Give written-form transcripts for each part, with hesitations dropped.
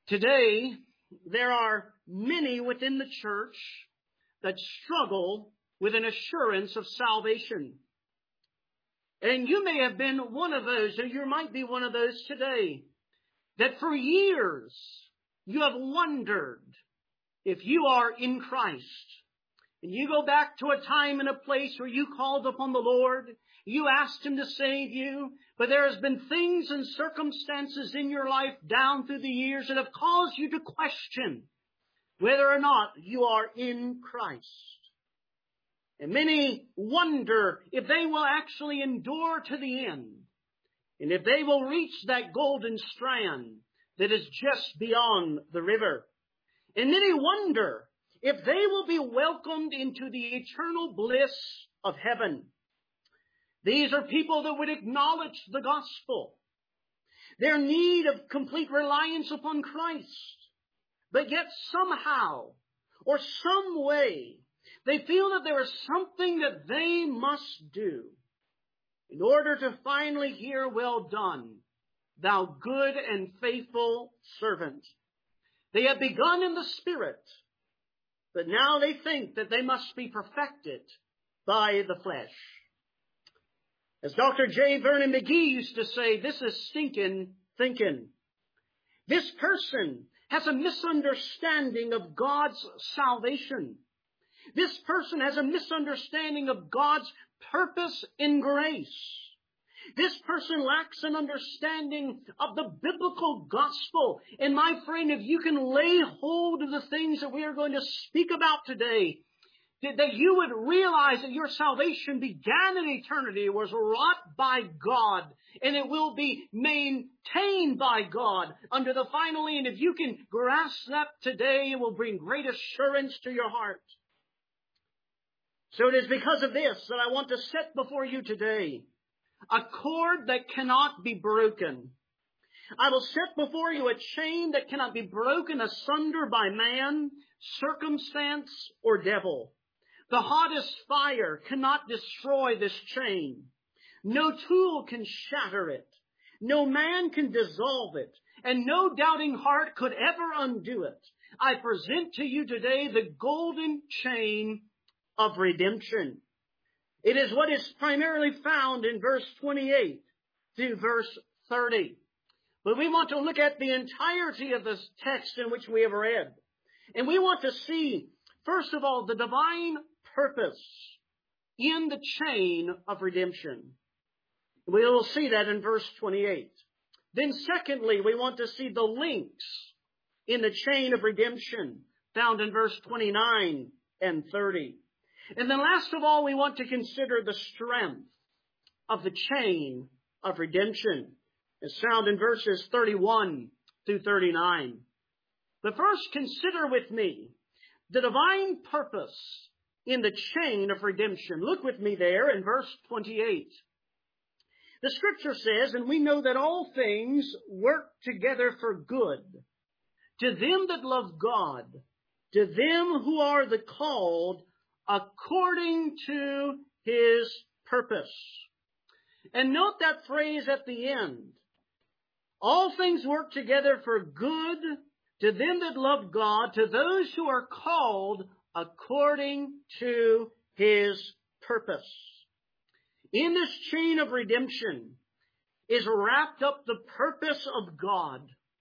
Today, there are many within the church that struggle with an assurance of salvation. And you may have been one of those, or you might be one of those today, that for years you have wondered if you are in Christ. And you go back to a time and a place where you called upon the Lord, you asked Him to save you, but there has been things and circumstances in your life down through the years that have caused you to question whether or not you are in Christ. And many wonder if they will actually endure to the end, and if they will reach that golden strand that is just beyond the river. And many wonder if they will be welcomed into the eternal bliss of heaven. These are people that would acknowledge the gospel, their need of complete reliance upon Christ, but yet somehow or some way they feel that there is something that they must do in order to finally hear, "Well done, thou good and faithful servant." They have begun in the Spirit, but now they think that they must be perfected by the flesh. As Dr. J. Vernon McGee used to say, this is stinking thinking. This person has a misunderstanding of God's salvation. This person has a misunderstanding of God's purpose in grace. This person lacks an understanding of the biblical gospel. And my friend, if you can lay hold of the things that we are going to speak about today, that you would realize that your salvation began in eternity, was wrought by God, and it will be maintained by God under the final end. If you can grasp that today, it will bring great assurance to your heart. So it is because of this that I want to set before you today a cord that cannot be broken. I will set before you a chain that cannot be broken asunder by man, circumstance, or devil. The hottest fire cannot destroy this chain. No tool can shatter it. No man can dissolve it. And no doubting heart could ever undo it. I present to you today the golden chain of redemption. It is what is primarily found in verse 28 through verse 30. But we want to look at the entirety of this text in which we have read. And we want to see, first of all, the divine purpose in the chain of redemption. We will see that in verse 28. Then secondly, we want to see the links in the chain of redemption found in verse 29 and 30. And then last of all, we want to consider the strength of the chain of redemption, as found in verses 31 through 39. But first, consider with me the divine purpose in the chain of redemption. Look with me there in verse 28. The Scripture says, "And we know that all things work together for good, to them that love God, to them who are the called according to His purpose." And note that phrase at the end. All things work together for good to them that love God, to those who are called according to His purpose. In this chain of redemption is wrapped up the purpose of God.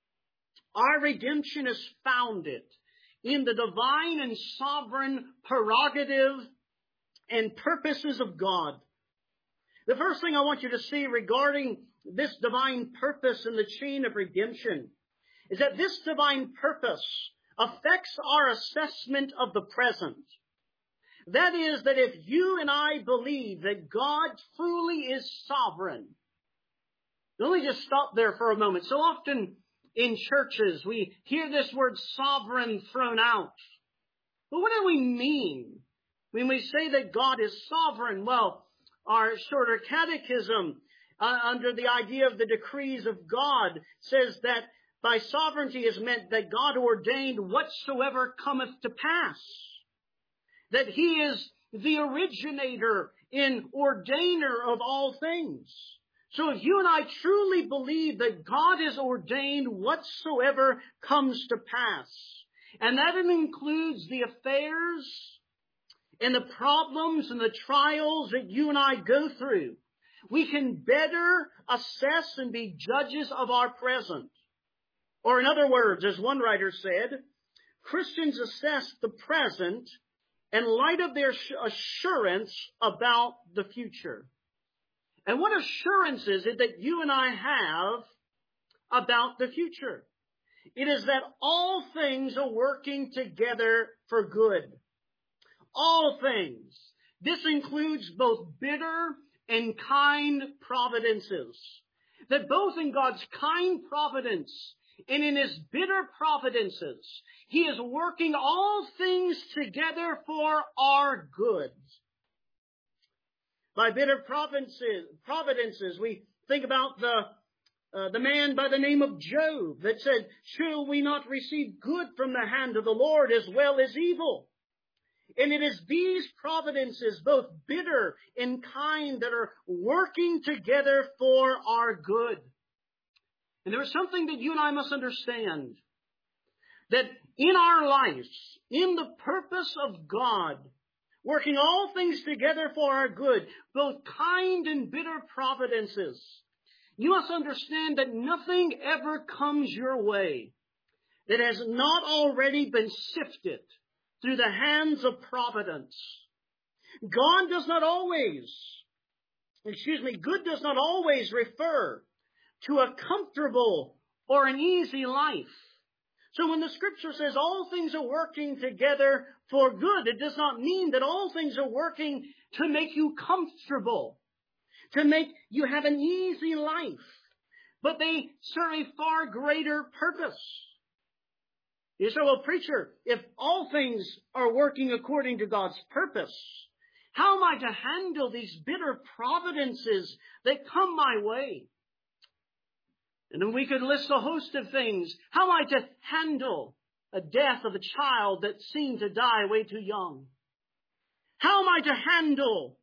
Our redemption is founded in the divine and sovereign prerogative and purposes of God. The first thing I want you to see regarding this divine purpose in the chain of redemption is that this divine purpose affects our assessment of the present. That is, that if you and I believe that God truly is sovereign, let me just stop there for a moment. So often in churches, we hear this word sovereign thrown out. But what do we mean when we say that God is sovereign? Well, our shorter catechism, under the idea of the decrees of God, says that by sovereignty is meant that God ordained whatsoever cometh to pass. That He is the originator and ordainer of all things. So if you and I truly believe that God has ordained whatsoever comes to pass, and that it includes the affairs and the problems and the trials that you and I go through, we can better assess and be judges of our present. Or in other words, as one writer said, Christians assess the present in light of their assurance about the future. And what assurance is it that you and I have about the future? It is that all things are working together for good. All things. This includes both bitter and kind providences. That both in God's kind providence and in His bitter providences, He is working all things together for our good. By bitter providences, we think about the man by the name of Job that said, "Shall we not receive good from the hand of the Lord as well as evil?" And it is these providences, both bitter and kind, that are working together for our good. And there is something that you and I must understand, that in our lives, in the purpose of God, working all things together for our good, both kind and bitter providences, you must understand that nothing ever comes your way that has not already been sifted through the hands of providence. Good does not always refer to a comfortable or an easy life. So when the Scripture says all things are working together for good, it does not mean that all things are working to make you comfortable, to make you have an easy life, but they serve a far greater purpose. You say, "Well, preacher, if all things are working according to God's purpose, how am I to handle these bitter providences that come my way?" And then we could list a host of things. How am I to handle a death of a child that seemed to die way too young? How am I to handle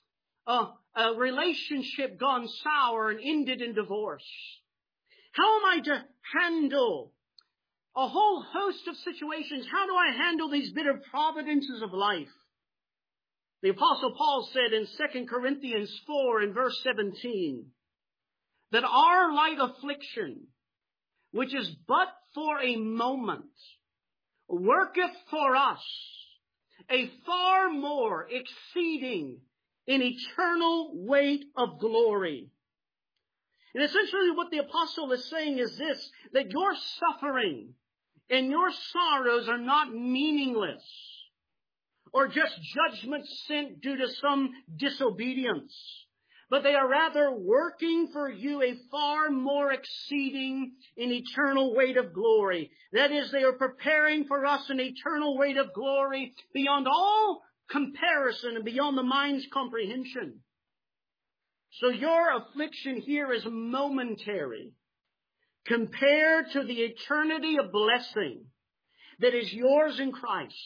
a relationship gone sour and ended in divorce? How am I to handle a whole host of situations? How do I handle these bitter providences of life? The Apostle Paul said in 2 Corinthians 4 and verse 17, that our light affliction, which is but for a moment, worketh for us a far more exceeding and eternal weight of glory. And essentially what the apostle is saying is this, that your suffering and your sorrows are not meaningless or just judgment sent due to some disobedience, but they are rather working for you a far more exceeding and eternal weight of glory. That is, they are preparing for us an eternal weight of glory beyond all comparison and beyond the mind's comprehension. So your affliction here is momentary compared to the eternity of blessing that is yours in Christ.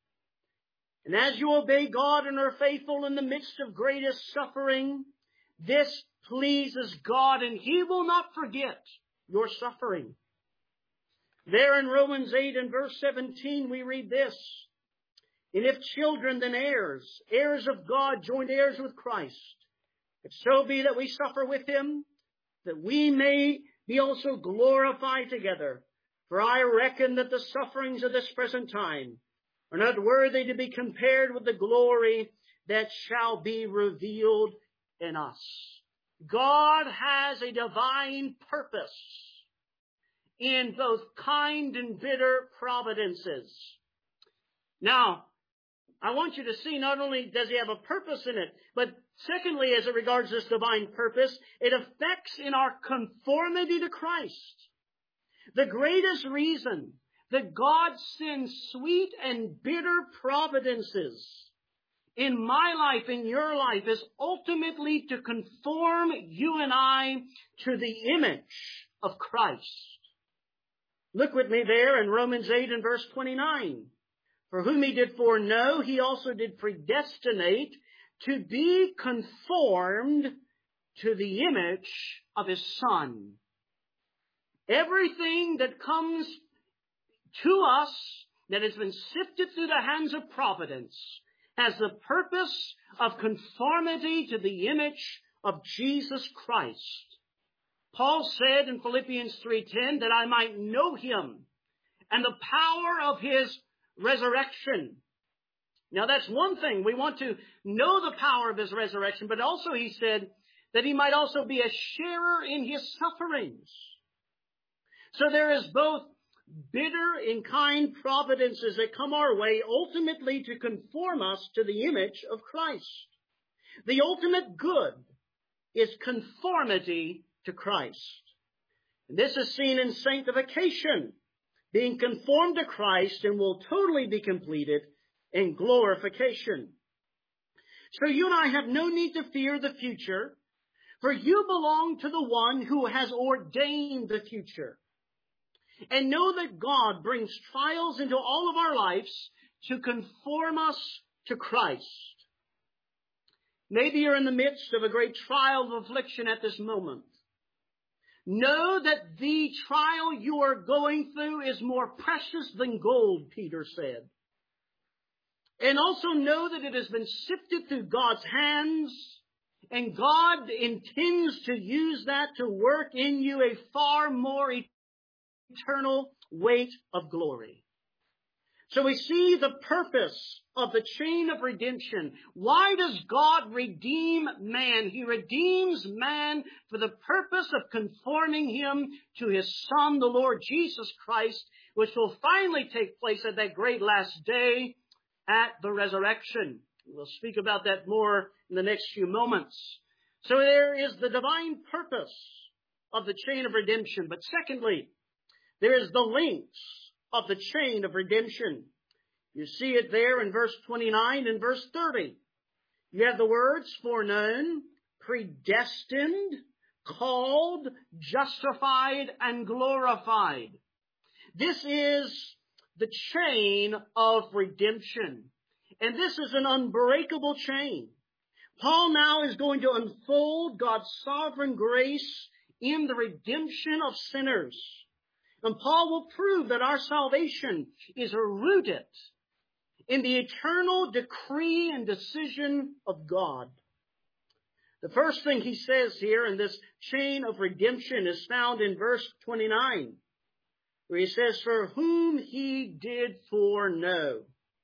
And as you obey God and are faithful in the midst of greatest suffering, this pleases God, and He will not forget your suffering. There in Romans 8 and verse 17 we read this, "And if children, then heirs, heirs of God, joint heirs with Christ, if so be that we suffer with Him, that we may be also glorified together. For I reckon that the sufferings of this present time are not worthy to be compared with the glory that shall be revealed in us." God has a divine purpose in both kind and bitter providences. Now, I want you to see not only does He have a purpose in it, but secondly, as it regards this divine purpose, it affects in our conformity to Christ. The greatest reason that God sends sweet and bitter providences in my life, in your life, is ultimately to conform you and I to the image of Christ. Look with me there in Romans 8 and verse 29. "For whom He did foreknow, He also did predestinate to be conformed to the image of His Son. Everything that comes to us that has been sifted through the hands of providence has the purpose of conformity to the image of Jesus Christ. Paul said in Philippians 3:10 that I might know Him and the power of His resurrection. Now that's one thing. We want to know the power of His resurrection, but also he said that he might also be a sharer in His sufferings. So there is both bitter and kind providences that come our way ultimately to conform us to the image of Christ. The ultimate good is conformity to Christ. And this is seen in sanctification, being conformed to Christ, and will totally be completed in glorification. So you and I have no need to fear the future, for you belong to the one who has ordained the future. And know that God brings trials into all of our lives to conform us to Christ. Maybe you're in the midst of a great trial of affliction at this moment. Know that the trial you are going through is more precious than gold, Peter said. And also know that it has been sifted through God's hands, and God intends to use that to work in you a far more eternal weight of glory. So we see the purpose of the chain of redemption. Why does God redeem man? He redeems man for the purpose of conforming him to His Son, the Lord Jesus Christ, which will finally take place at that great last day at the resurrection. We'll speak about that more in the next few moments. So there is the divine purpose of the chain of redemption. But secondly, there is the links of the chain of redemption. You see it there in verse 29 and verse 30. You have the words foreknown, predestined, called, justified, and glorified. This is the chain of redemption. And this is an unbreakable chain. Paul now is going to unfold God's sovereign grace in the redemption of sinners. And Paul will prove that our salvation is rooted in the eternal decree and decision of God. The first thing he says here in this chain of redemption is found in verse 29, where he says, for whom He did foreknow.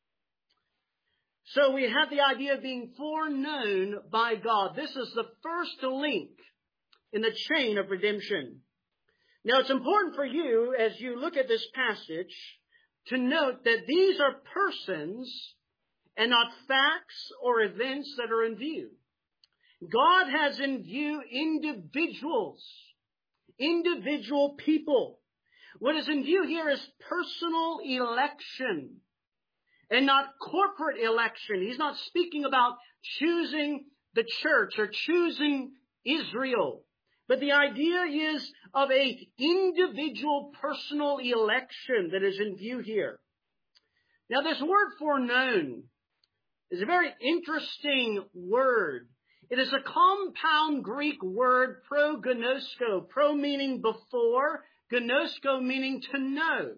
So we have the idea of being foreknown by God. This is the first link in the chain of redemption. Now, it's important for you, as you look at this passage, to note that these are persons and not facts or events that are in view. God has in view individuals, individual people. What is in view here is personal election and not corporate election. He's not speaking about choosing the church or choosing Israel. But the idea is of a individual personal election that is in view here. Now this word foreknown is a very interesting word. It is a compound Greek word, prognosko. Pro meaning before, gnosko meaning to know.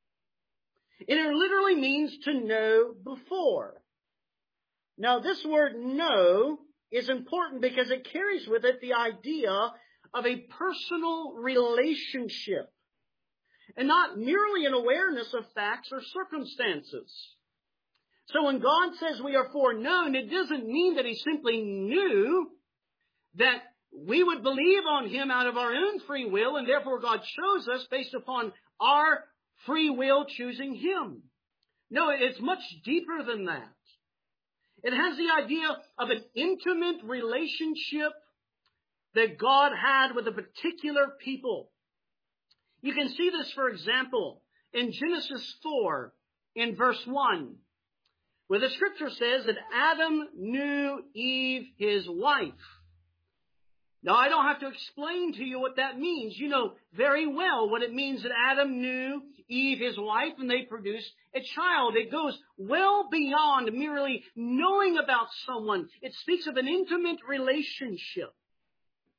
And it literally means to know before. Now this word know is important because it carries with it the idea of a personal relationship, and not merely an awareness of facts or circumstances. So when God says we are foreknown, it doesn't mean that He simply knew that we would believe on Him out of our own free will, and therefore God chose us based upon our free will choosing Him. No, it's much deeper than that. It has the idea of an intimate relationship that God had with a particular people. You can see this, for example, in Genesis 4, in verse 1, where the scripture says that Adam knew Eve, his wife. Now, I don't have to explain to you what that means. You know very well what it means that Adam knew Eve, his wife, and they produced a child. It goes well beyond merely knowing about someone. It speaks of an intimate relationship.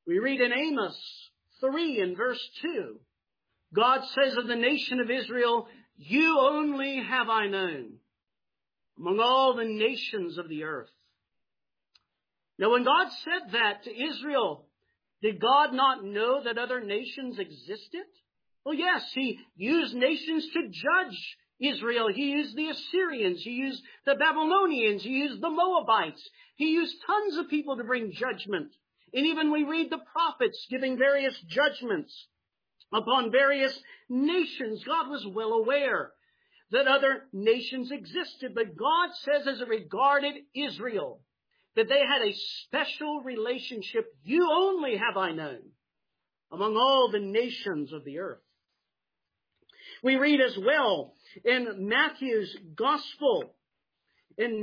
We read in Amos 3 and verse 2, God says of the nation of Israel, you only have I known among all the nations of the earth. Now, when God said that to Israel, did God not know that other nations existed? Well, yes, He used nations to judge Israel. He used the Assyrians. He used the Babylonians. He used the Moabites. He used tons of people to bring judgment. And even we read the prophets giving various judgments upon various nations. God was well aware that other nations existed. But God says as it regarded Israel, that they had a special relationship. You only have I known among all the nations of the earth. We read as well in Matthew's Gospel, in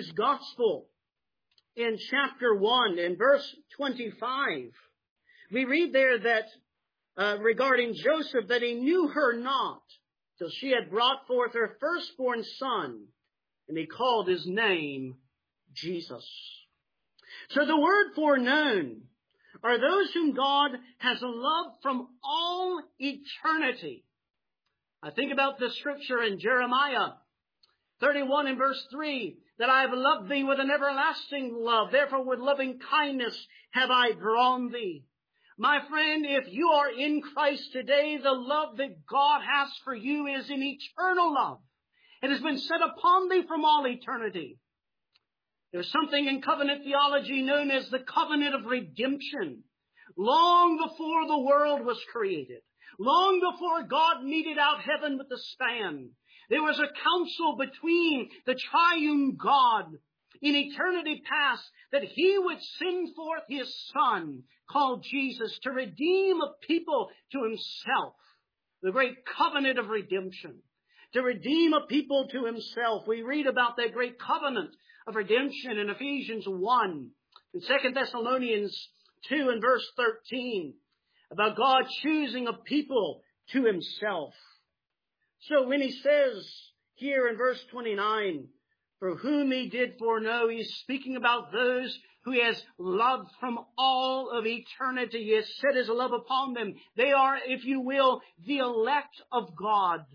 chapter 1, in verse 25, we read there that regarding Joseph, that he knew her not till she had brought forth her firstborn son, and he called his name Jesus. So the word foreknown are those whom God has loved from all eternity. I think about the scripture in Jeremiah 31 and verse 3, that I have loved thee with an everlasting love. Therefore with loving kindness have I drawn thee. My friend, if you are in Christ today, the love that God has for you is an eternal love. It has been set upon thee from all eternity. There's something in covenant theology known as the covenant of redemption. Long before the world was created, long before God meted out heaven with the span, there was a counsel between the triune God in eternity past that He would send forth His Son, called Jesus, to redeem a people to Himself. The great covenant of redemption. To redeem a people to Himself. We read about that great covenant of redemption in Ephesians 1, in 2 Thessalonians 2 and verse 13, about God choosing a people to Himself. So when He says here in verse 29, for whom He did foreknow, He's speaking about those who He has loved from all of eternity. He has set His love upon them. They are, if you will, the elect of God.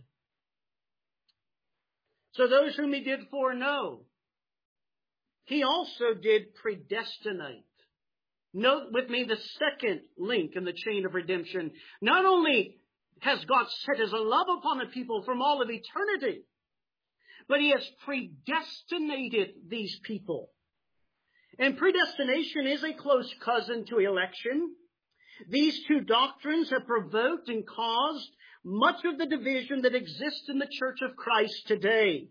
So those whom He did foreknow, He also did predestinate. Note with me the second link in the chain of redemption. Not only has God set His love upon the people from all of eternity, but He has predestinated these people. And predestination is a close cousin to election. These two doctrines have provoked and caused much of the division that exists in the Church of Christ today.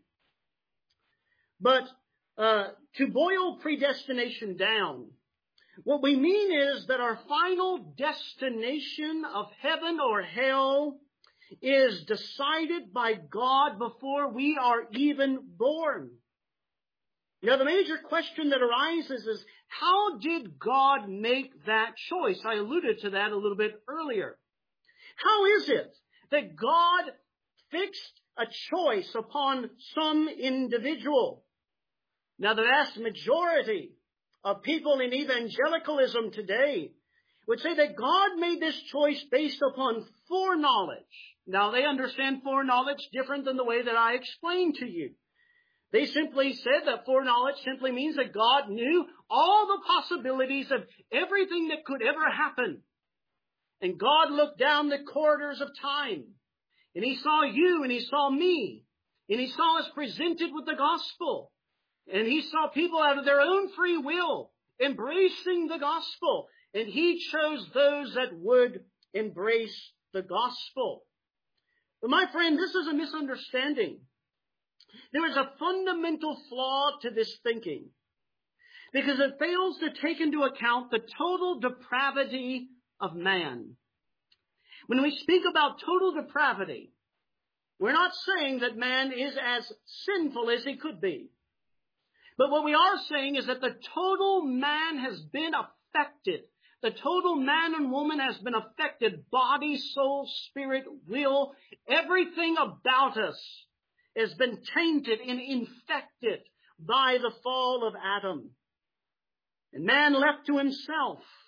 But to boil predestination down, what we mean is that our final destination of heaven or hell is decided by God before we are even born. Now, the major question that arises is, how did God make that choice? I alluded to that a little bit earlier. How is it that God fixed a choice upon some individual? Now, the vast majority of people in evangelicalism today would say that God made this choice based upon foreknowledge. Now, they understand foreknowledge different than the way that I explained to you. They simply said that foreknowledge simply means that God knew all the possibilities of everything that could ever happen. And God looked down the corridors of time, and He saw you, and He saw me, and He saw us presented with the gospel. And He saw people out of their own free will embracing the gospel. And He chose those that would embrace the gospel. But my friend, this is a misunderstanding. There is a fundamental flaw to this thinking, because it fails to take into account the total depravity of man. When we speak about total depravity, we're not saying that man is as sinful as he could be. But what we are saying is that the total man has been affected. The total man and woman has been affected. Body, soul, spirit, will. Everything about us has been tainted and infected by the fall of Adam. And man left to himself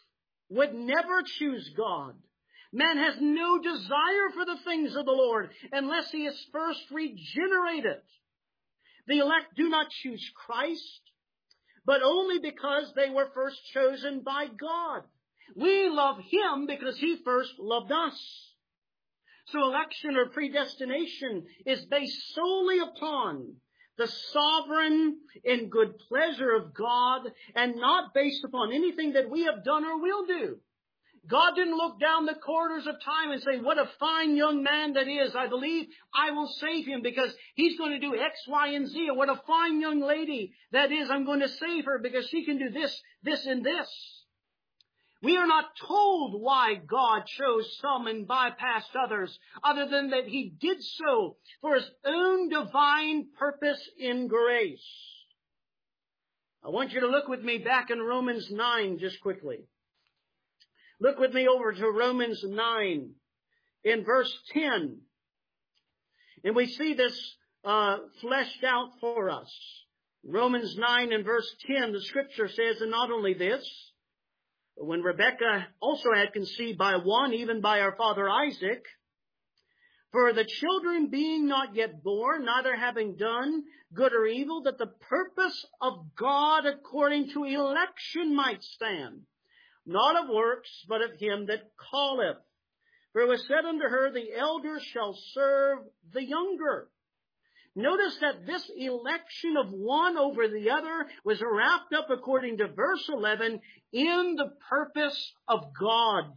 would never choose God. Man has no desire for the things of the Lord unless he is first regenerated. The elect do not choose Christ, but only because they were first chosen by God. We love Him because He first loved us. So election or predestination is based solely upon the sovereign and good pleasure of God and not based upon anything that we have done or will do. God didn't look down the corridors of time and say, what a fine young man that is. I believe I will save him because he's going to do X, Y, and Z. Or what a fine young lady that is. I'm going to save her because she can do this, this, and this. We are not told why God chose some and bypassed others, other than that He did so for His own divine purpose in grace. I want you to look with me back in Romans 9 just quickly. Look with me over to Romans 9 in verse 10. And we see this fleshed out for us. Romans 9 and verse 10, the Scripture says, and not only this, when Rebekah also had conceived by one, even by our father Isaac, for the children being not yet born, neither having done good or evil, that the purpose of God according to election might stand, not of works, but of him that calleth. For it was said unto her, the elder shall serve the younger. Notice that this election of one over the other was wrapped up, according to verse 11, in the purpose of God.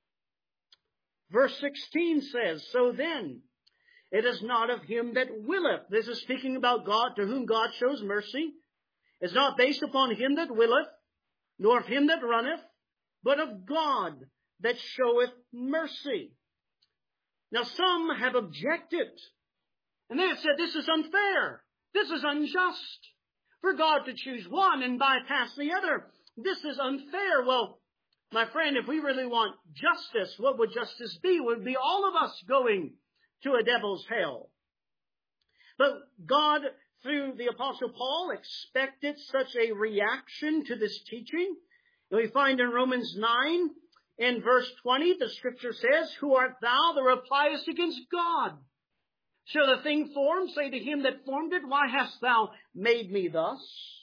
Verse 16 says, so then, it is not of him that willeth. This is speaking about God, to whom God shows mercy. It's not based upon him that willeth, nor of him that runneth, but of God that showeth mercy. Now some have objected, and they have said, this is unfair. This is unjust. For God to choose one and bypass the other. This is unfair. Well, my friend, if we really want justice, what would justice be? It would be all of us going to a devil's hell. But God, through the Apostle Paul, expected such a reaction to this teaching. And we find in Romans 9, in verse 20, the Scripture says, who art thou that repliest against God? Shall the thing formed say to him that formed it, why hast thou made me thus?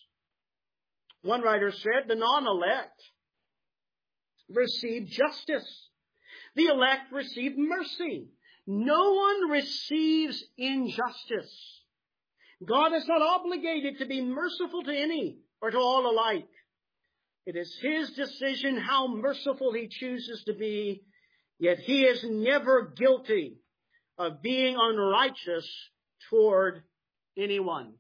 One writer said, the non-elect receive justice. The elect receive mercy. No one receives injustice. God is not obligated to be merciful to any or to all alike. It is His decision how merciful He chooses to be, yet He is never guilty of being unrighteous toward anyone.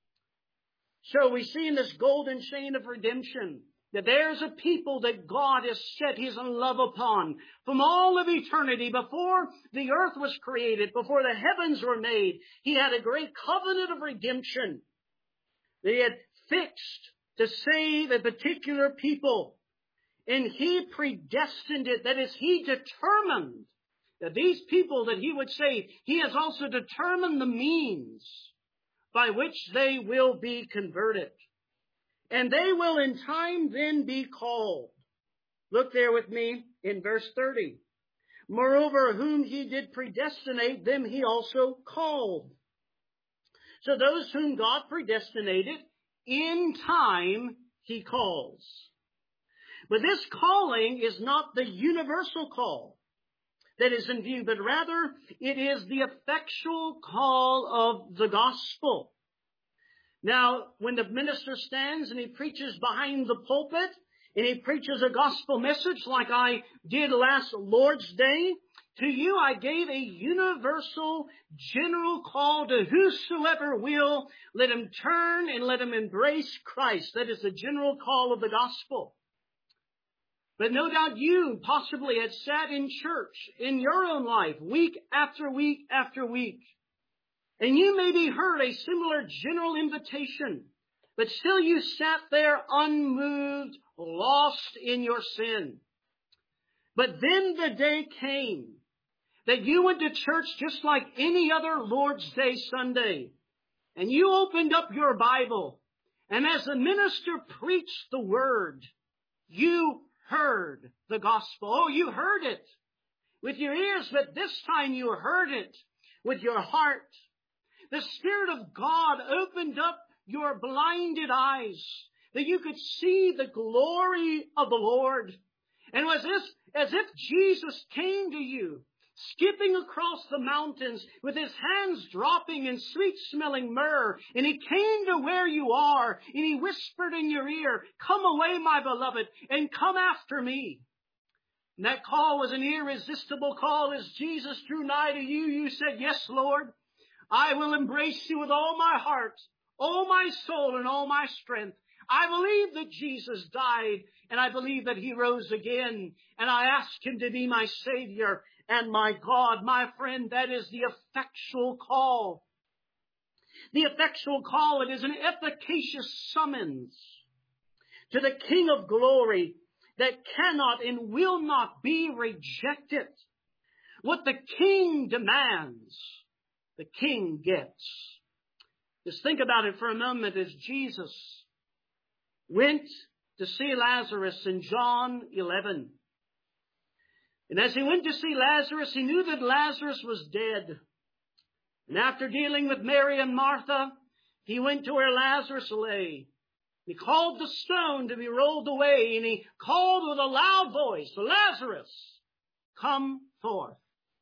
So we see in this golden chain of redemption that there's a people that God has set His love upon from all of eternity. Before the earth was created, before the heavens were made, He had a great covenant of redemption that He had fixed to save a particular people. And He predestined it. That is, He determined that these people that He would save, He has also determined the means by which they will be converted. And they will in time then be called. Look there with me in verse 30. Moreover, whom He did predestinate, them He also called. So those whom God predestinated, in time He calls. But this calling is not the universal call that is in view, but rather it is the effectual call of the gospel. Now, when the minister stands and he preaches behind the pulpit, and he preaches a gospel message like I did last Lord's Day, to you I gave a universal, general call to whosoever will, let him turn and let him embrace Christ. That is the general call of the gospel. But no doubt you possibly had sat in church in your own life week after week after week. And you maybe heard a similar general invitation, but still you sat there unmoved, lost in your sin. But then the day came that you went to church just like any other Lord's Day Sunday. And you opened up your Bible. And as the minister preached the word, you heard the gospel. Oh, you heard it with your ears, but this time you heard it with your heart. The Spirit of God opened up your blinded eyes that you could see the glory of the Lord. And it was as if Jesus came to you, skipping across the mountains with his hands dropping in sweet-smelling myrrh. And he came to where you are, and he whispered in your ear, "Come away, my beloved, and come after me." And that call was an irresistible call. As Jesus drew nigh to you, you said, "Yes, Lord, I will embrace you with all my heart, all my soul, and all my strength. I believe that Jesus died, and I believe that he rose again, and I ask him to be my Savior and my God." My friend, that is the effectual call. The effectual call, it is an efficacious summons to the King of glory that cannot and will not be rejected. What the King demands, the King gets. Just think about it for a moment. As Jesus went to see Lazarus in John 11. And as he went to see Lazarus, he knew that Lazarus was dead. And after dealing with Mary and Martha, he went to where Lazarus lay. He called the stone to be rolled away, and he called with a loud voice, "Lazarus, come forth."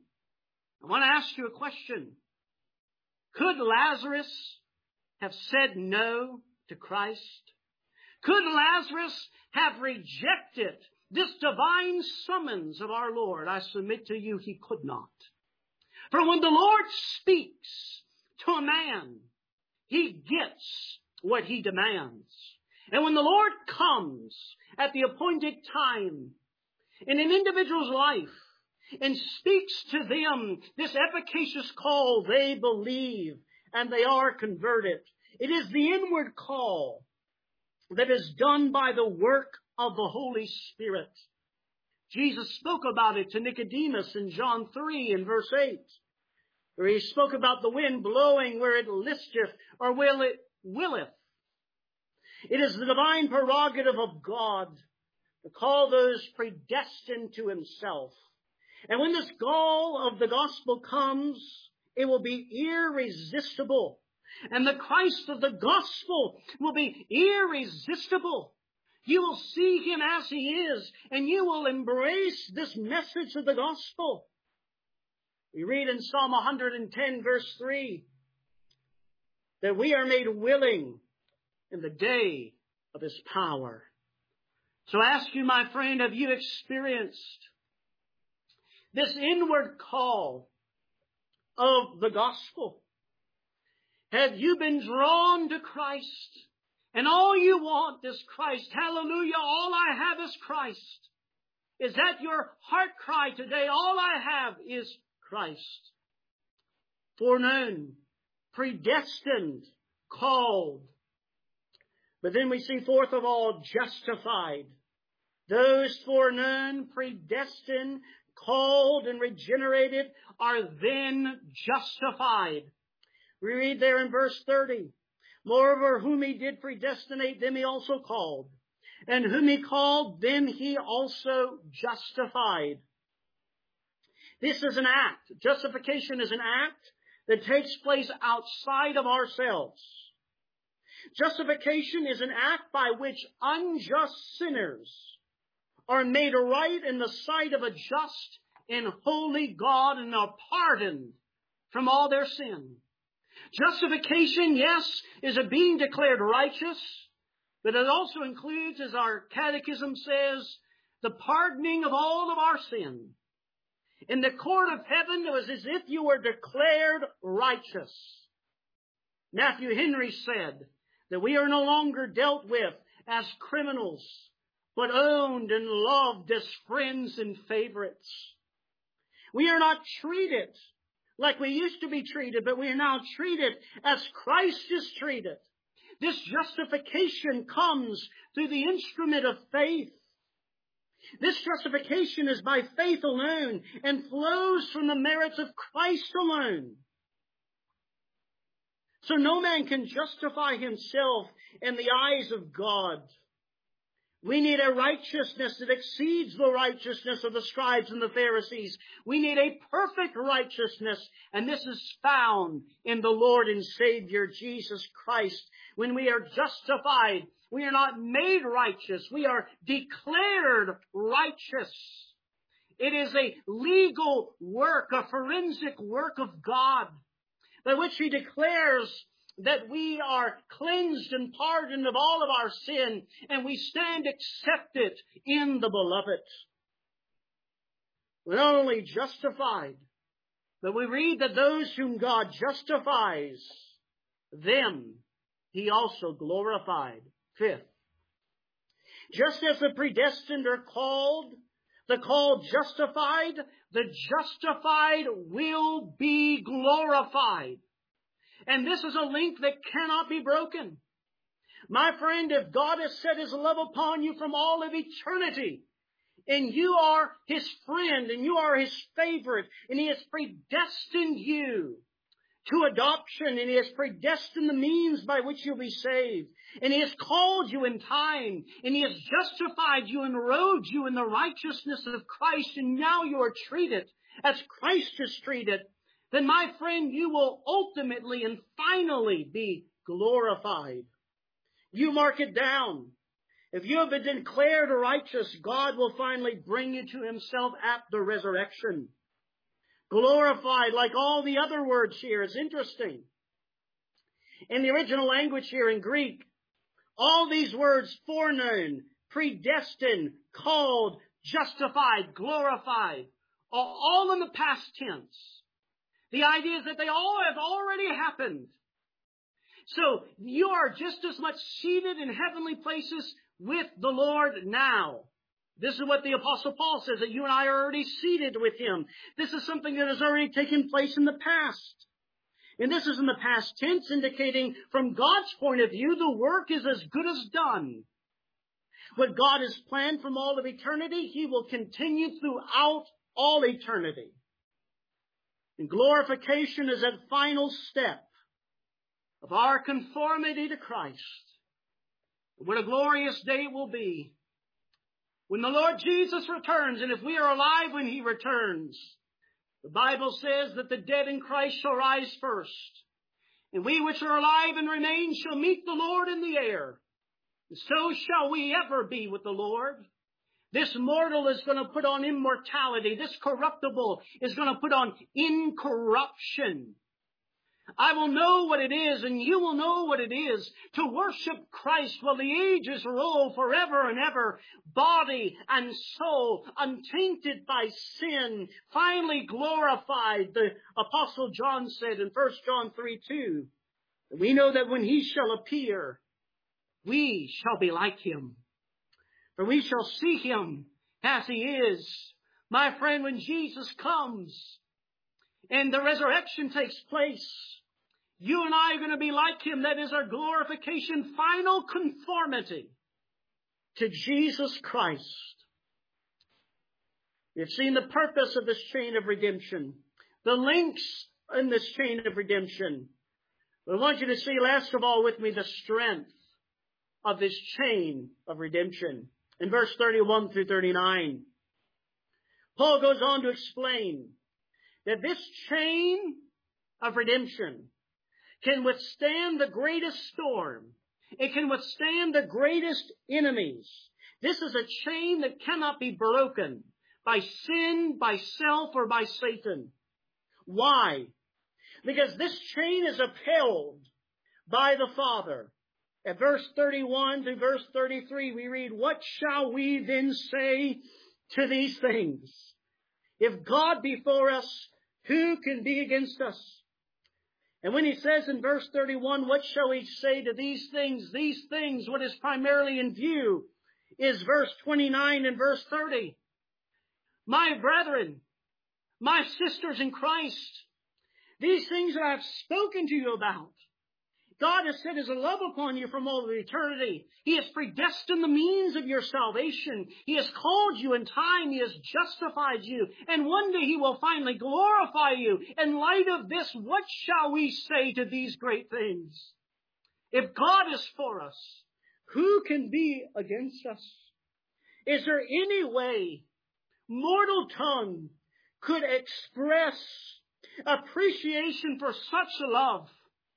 I want to ask you a question. Could Lazarus have said no to Christ? Could Lazarus have rejected this divine summons of our Lord? I submit to you, he could not. For when the Lord speaks to a man, he gets what he demands. And when the Lord comes at the appointed time in an individual's life and speaks to them this efficacious call, they believe and they are converted. It is the inward call that is done by the work of the Holy Spirit. Jesus spoke about it to Nicodemus in John 3 and verse 8, where he spoke about the wind blowing where it listeth or where it willeth. It is the divine prerogative of God to call those predestined to himself. And when this call of the gospel comes, it will be irresistible. And the Christ of the gospel will be irresistible. You will see him as he is, and you will embrace this message of the gospel. We read in Psalm 110, verse 3, that we are made willing in the day of his power. So I ask you, my friend, have you experienced this inward call of the gospel? Have you been drawn to Christ? And all you want is Christ. Hallelujah. All I have is Christ. Is that your heart cry today? All I have is Christ. Foreknown, predestined, called. But then we see, fourth of all, justified. Those foreknown, predestined, called, and regenerated are then justified. We read there in verse 30, "Moreover, whom he did predestinate, them he also called. And whom he called, them he also justified." This is an act. Justification is an act that takes place outside of ourselves. Justification is an act by which unjust sinners are made right in the sight of a just and holy God and are pardoned from all their sin. Justification, yes, is a being declared righteous, but it also includes, as our catechism says, the pardoning of all of our sin. In the court of heaven, it was as if you were declared righteous. Matthew Henry said that we are no longer dealt with as criminals, but owned and loved as friends and favorites. We are not treated like we used to be treated, but we are now treated as Christ is treated. This justification comes through the instrument of faith. This justification is by faith alone and flows from the merits of Christ alone. So no man can justify himself in the eyes of God. We need a righteousness that exceeds the righteousness of the scribes and the Pharisees. We need a perfect righteousness, and this is found in the Lord and Savior Jesus Christ. When we are justified, we are not made righteous. We are declared righteous. It is a legal work, a forensic work of God, by which He declares that we are cleansed and pardoned of all of our sin, and we stand accepted in the Beloved. We're not only justified, but we read that those whom God justifies, them He also glorified. Fifth, just as the predestined are called, the called justified, the justified will be glorified. And this is a link that cannot be broken. My friend, if God has set His love upon you from all of eternity, and you are His friend, and you are His favorite, and He has predestined you to adoption, and He has predestined the means by which you'll be saved, and He has called you in time, and He has justified you and robed you in the righteousness of Christ, and now you are treated as Christ is treated, then my friend, you will ultimately and finally be glorified. You mark it down. If you have been declared righteous, God will finally bring you to Himself at the resurrection. Glorified, like all the other words here, is interesting. In the original language here in Greek, all these words, foreknown, predestined, called, justified, glorified, are all in the past tense. The idea is that they all have already happened. So you are just as much seated in heavenly places with the Lord now. This is what the Apostle Paul says, that you and I are already seated with Him. This is something that has already taken place in the past. And this is in the past tense, indicating from God's point of view, the work is as good as done. What God has planned from all of eternity, He will continue throughout all eternity. And glorification is that final step of our conformity to Christ. What a glorious day it will be when the Lord Jesus returns, and if we are alive when He returns. The Bible says that the dead in Christ shall rise first, and we which are alive and remain shall meet the Lord in the air. And so shall we ever be with the Lord. This mortal is going to put on immortality. This corruptible is going to put on incorruption. I will know what it is, and you will know what it is to worship Christ while the ages roll forever and ever, body and soul untainted by sin, finally glorified. The Apostle John said in 1 John 3:2, we know that when He shall appear, we shall be like Him. For we shall see Him as He is. My friend, when Jesus comes and the resurrection takes place, you and I are going to be like Him. That is our glorification, final conformity to Jesus Christ. We've seen the purpose of this chain of redemption, the links in this chain of redemption. But I want you to see, last of all, with me, the strength of this chain of redemption. In verse 31 through 39, Paul goes on to explain that this chain of redemption can withstand the greatest storm. It can withstand the greatest enemies. This is a chain that cannot be broken by sin, by self, or by Satan. Why? Because this chain is upheld by the Father. At verse 31 to verse 33, we read, what shall we then say to these things? If God be for us, who can be against us? And when he says in verse 31, what shall we say to these things? These things, what is primarily in view, is verse 29 and verse 30. My brethren, my sisters in Christ, these things that I've spoken to you about, God has set His love upon you from all of eternity. He has predestined the means of your salvation. He has called you in time. He has justified you. And one day He will finally glorify you. In light of this, what shall we say to these great things? If God is for us, who can be against us? Is there any way mortal tongue could express appreciation for such love?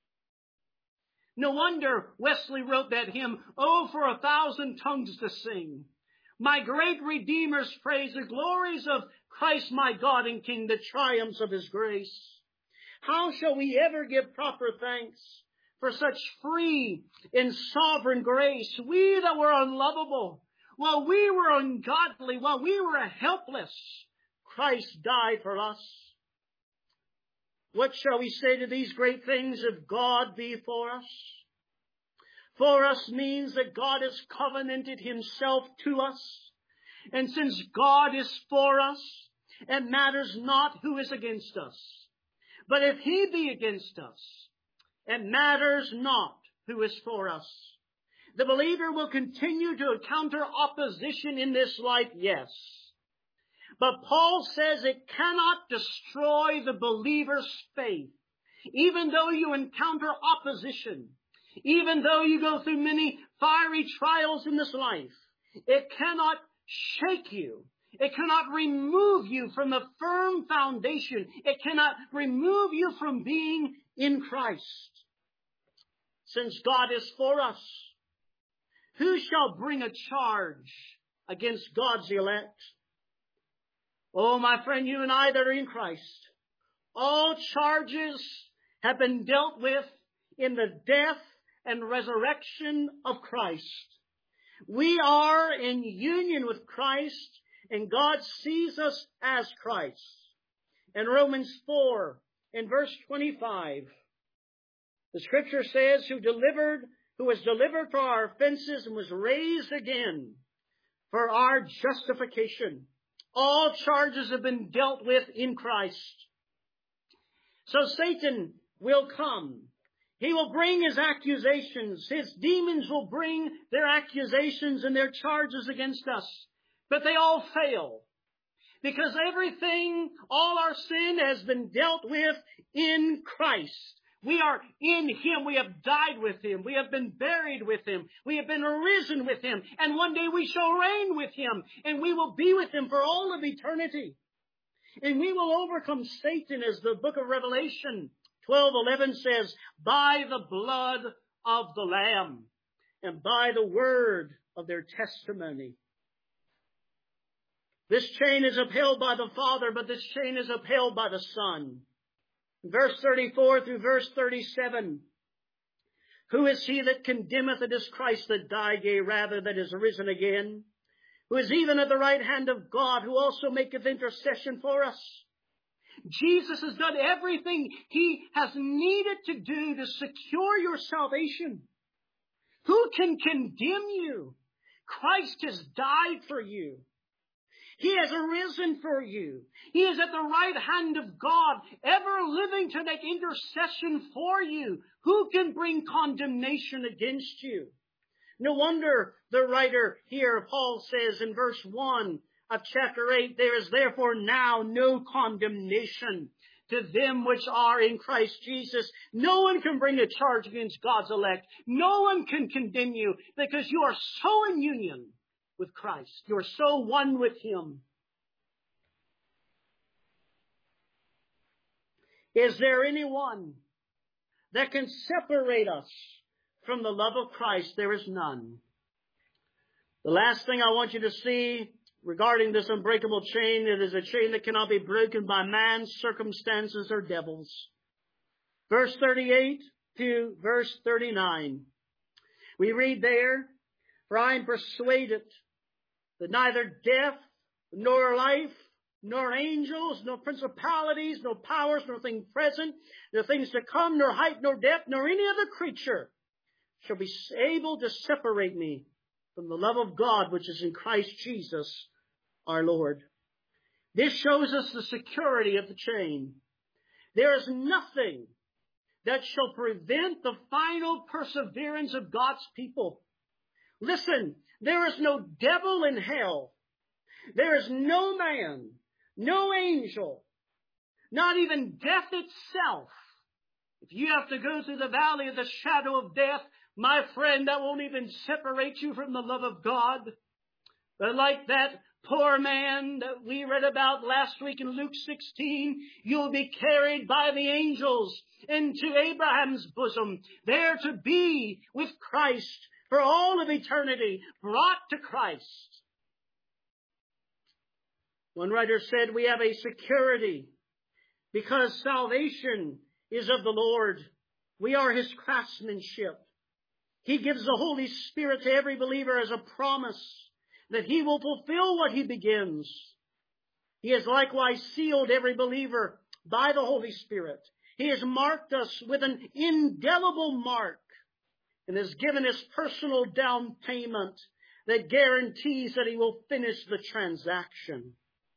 No wonder Wesley wrote that hymn, "Oh, for 1,000 tongues to sing. My great Redeemer's praise, the glories of Christ my God and King, the triumphs of His grace. How shall we ever give proper thanks for such free and sovereign grace? We that were unlovable, while we were ungodly, while we were helpless, Christ died for us. What shall we say to these great things? If God be for us? For us means that God has covenanted Himself to us. And since God is for us, it matters not who is against us. But if He be against us, it matters not who is for us. The believer will continue to encounter opposition in this life, yes. But Paul says it cannot destroy the believer's faith. Even though you encounter opposition, even though you go through many fiery trials in this life, it cannot shake you. It cannot remove you from the firm foundation. It cannot remove you from being in Christ. Since God is for us, who shall bring a charge against God's elect? Oh, my friend, you and I that are in Christ, all charges have been dealt with in the death and resurrection of Christ. We are in union with Christ, and God sees us as Christ. In Romans 4, in verse 25, the Scripture says, who was delivered for our offenses and was raised again for our justification. All charges have been dealt with in Christ. So Satan will come. He will bring his accusations. His demons will bring their accusations and their charges against us. But they all fail. Because everything, all our sin has been dealt with in Christ. We are in Him. We have died with Him. We have been buried with Him. We have been risen with Him. And one day we shall reign with Him. And we will be with Him for all of eternity. And we will overcome Satan, as the book of Revelation 12:11 says, by the blood of the Lamb and by the word of their testimony. This chain is upheld by the Father, but this chain is upheld by the Son. Verse 34 through verse 37. Who is he that condemneth? It is Christ that died, yea, rather that is risen again, who is even at the right hand of God, who also maketh intercession for us. Jesus has done everything He has needed to do to secure your salvation. Who can condemn you? Christ has died for you. He has arisen for you. He is at the right hand of God, ever living to make intercession for you. Who can bring condemnation against you? No wonder the writer here, Paul says in verse 1 of chapter 8, there is therefore now no condemnation to them which are in Christ Jesus. No one can bring a charge against God's elect. No one can condemn you because you are so in union with Christ. You are so one with Him. Is there anyone that can separate us from the love of Christ? There is none. The last thing I want you to see regarding this unbreakable chain, it is a chain that cannot be broken by man, circumstances, or devils. Verse 38 to verse 39. We read there, for I am persuaded that neither death, nor life, nor angels, nor principalities, nor powers, nor things present, nor things to come, nor height, nor depth, nor any other creature shall be able to separate me from the love of God which is in Christ Jesus our Lord. This shows us the security of the chain. There is nothing that shall prevent the final perseverance of God's people. Listen, there is no devil in hell. There is no man, no angel, not even death itself. If you have to go through the valley of the shadow of death, my friend, that won't even separate you from the love of God. But like that poor man that we read about last week in Luke 16, you'll be carried by the angels into Abraham's bosom, there to be with Christ for all of eternity, brought to Christ. One writer said we have a security because salvation is of the Lord. We are His craftsmanship. He gives the Holy Spirit to every believer as a promise that He will fulfill what He begins. He has likewise sealed every believer by the Holy Spirit. He has marked us with an indelible mark and has given His personal down payment that guarantees that He will finish the transaction.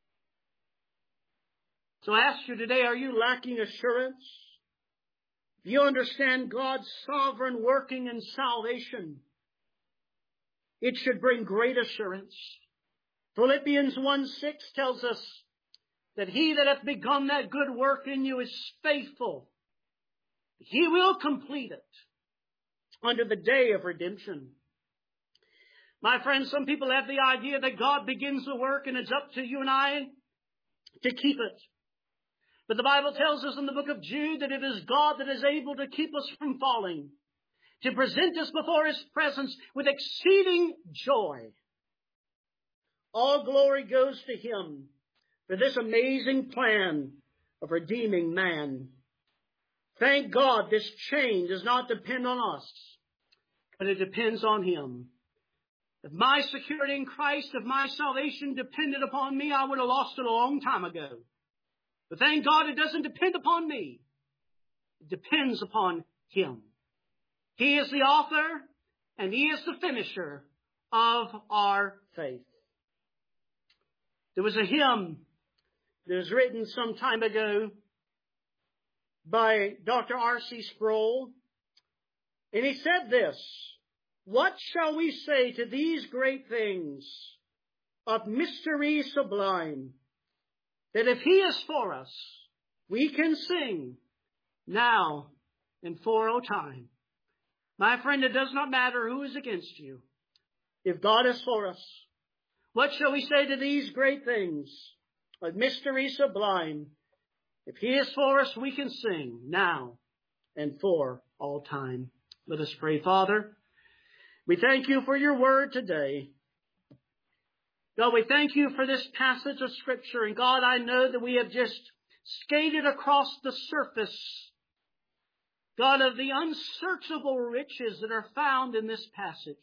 So I ask you today, are you lacking assurance? Do you understand God's sovereign working in salvation? It should bring great assurance. Philippians 1:6 tells us that He that hath begun that good work in you is faithful. He will complete it unto the day of redemption. My friends, some people have the idea that God begins the work and it's up to you and I to keep it. But the Bible tells us in the book of Jude that it is God that is able to keep us from falling, to present us before His presence with exceeding joy. All glory goes to Him for this amazing plan of redeeming man. Thank God this chain does not depend on us, but it depends on Him. If my security in Christ, if my salvation depended upon me, I would have lost it a long time ago. But thank God it doesn't depend upon me. It depends upon Him. He is the author and He is the finisher of our faith. There was a hymn that was written some time ago by Dr. R.C. Sproul. And he said this: "What shall we say to these great things of mystery sublime? That if He is for us, we can sing now and for all time." My friend, it does not matter who is against you. If God is for us, what shall we say to these great things of mystery sublime? If He is for us, we can sing now and for all time. Let us pray. Father, we thank You for Your word today. God, we thank You for this passage of Scripture. And God, I know that we have just skated across the surface, God, of the unsearchable riches that are found in this passage.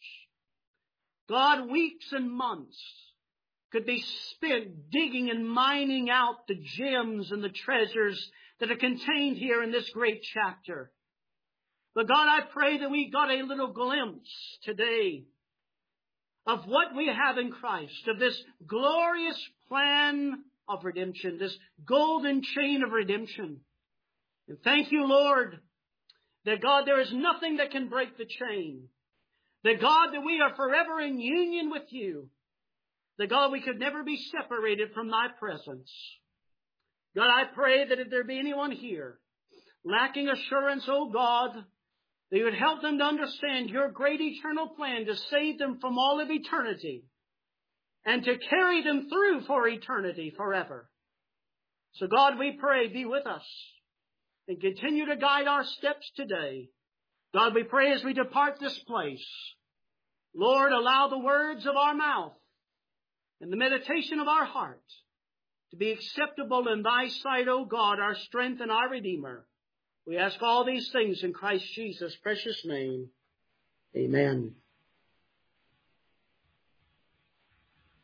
God, weeks and months could be spent digging and mining out the gems and the treasures that are contained here in this great chapter. But God, I pray that we got a little glimpse today of what we have in Christ, of this glorious plan of redemption, this golden chain of redemption. And thank You, Lord, that God, there is nothing that can break the chain. That God, that we are forever in union with You. That God, we could never be separated from Thy presence. God, I pray that if there be anyone here lacking assurance, oh God, that You would help them to understand Your great eternal plan to save them from all of eternity and to carry them through for eternity forever. So God, we pray, be with us and continue to guide our steps today. God, we pray as we depart this place, Lord, allow the words of our mouth and the meditation of our heart to be acceptable in Thy sight, O God, our strength and our Redeemer. We ask all these things in Christ Jesus' precious name. Amen.